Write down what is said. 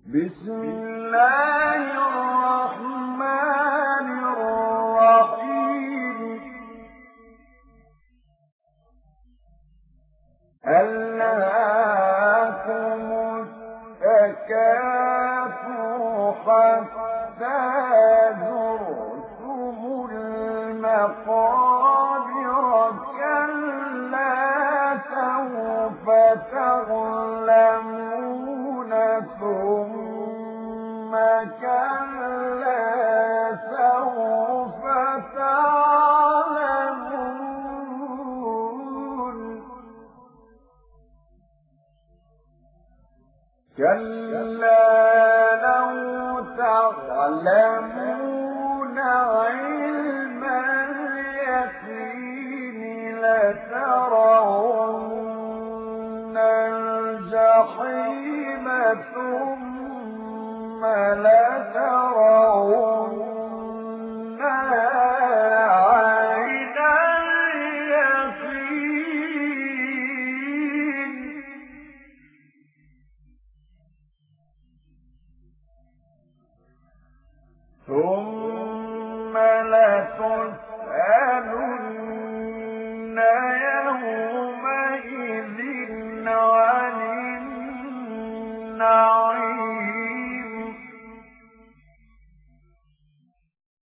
بسم الله الرحمن الرحيم ألهاكم التكاثر حتى زرتم المقابر كلا سوف تعلمون ثم كلا سوف تعلمون كلا لو تعلمون علم اليقين لترون الجحيم ثم لترونها عين اليقين ثم